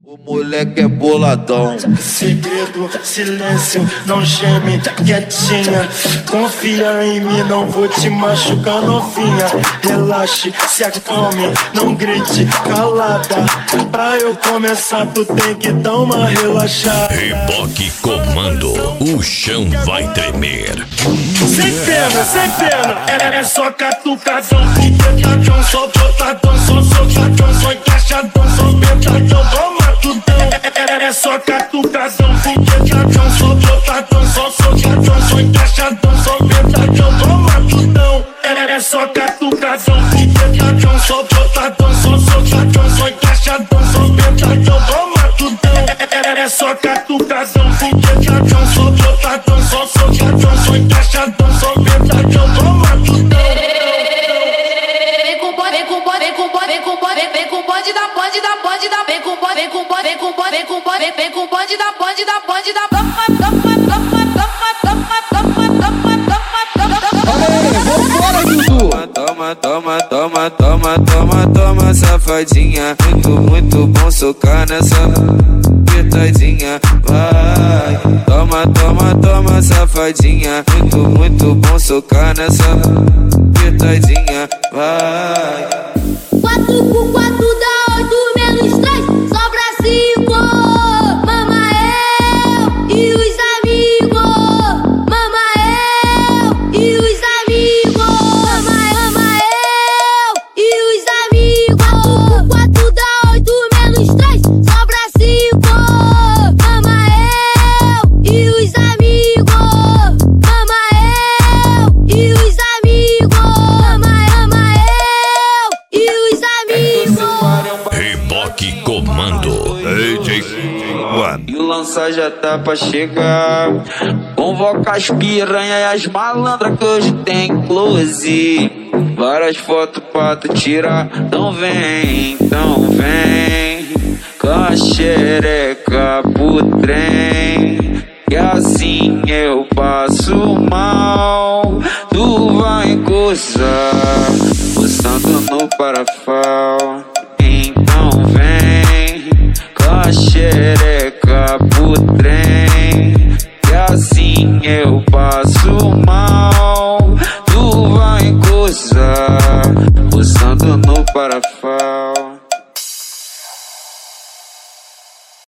O moleque é boladão. Segredo, silêncio, não geme, quietinha. Confia em mim, não vou te machucar, novinha. Relaxe, se acalme, não grite, calada. Pra eu começar, tu tem que dar uma relaxada. Reboque Comando, o chão vai tremer. Sem pena, é só catucadão, foguetadão, só botadão, só socadão, só encaixadão, só metadão, toma tudão. É só catucadão, foguetadão, só botadão, só socadão, só encaixadão, só metadão, toma tudão. É só catucadão, foguetadão, só botadão, só socadão, só encaixadão, só metadão, toma tudão. É só catucadão, foguetadão, só botadão, só socadão, só encaixadão, só metadão, toma tudão. Vem com pode da pode da pode da vem com pode da pode da pode da Toma, safadinha. Muito bom socar nessa apertadinha. Vai, toma, safadinha. Muito bom socar nessa apertadinha. Vai. 4 por 4 dá 8 menos 3, sobra 5. Mama eu e os amigos. Mama eu e os amigos. Mama eu e os amigos. 4 por 4 dá 8 menos 3, sobra 5. Mama eu e os amigos. Mama eu e os amigos. Mama eu e os amigos. Reboque Comando, DJ One. E o lança já tá pra chegar. Convoca as piranha e as malandras que hoje tem close. Várias fotos pra tu tirar. Então vem com a xereca pro trem. Que assim eu passo mal. Tu vai coçar, coçando no parafal. Então vem com a xereca pro trem. Que assim eu passo mal. Tu vai coçar, coçando no parafal.